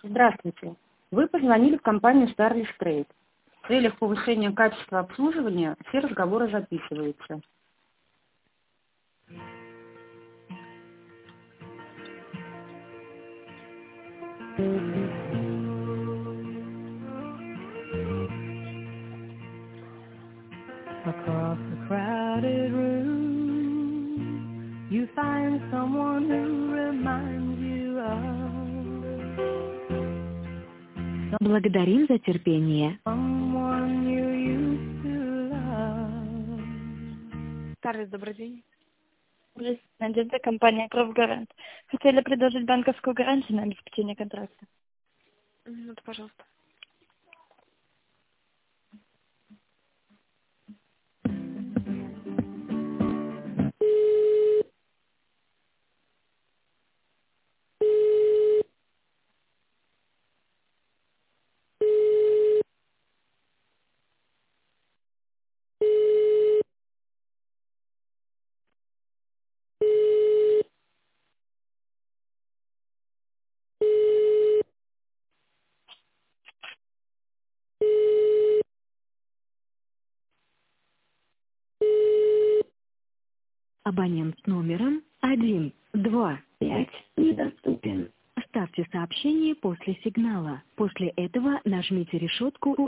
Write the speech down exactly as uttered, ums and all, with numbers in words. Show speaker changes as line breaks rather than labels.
Здравствуйте. Вы позвонили в компанию Starlist Trade. В целях повышения качества обслуживания все разговоры записываются.
Across the crowded room, you find someone who reminds you of
Благодарим за терпение.
someone you used to love.
Старый, добрый день.
Здравствуйте, Надежда, компания «Профгарант». Хотели предложить банковскую гарантию на обеспечение контракта.
Минуту, пожалуйста.
Абонент с номером один два пять недоступен. Оставьте сообщение после сигнала. После этого нажмите решетку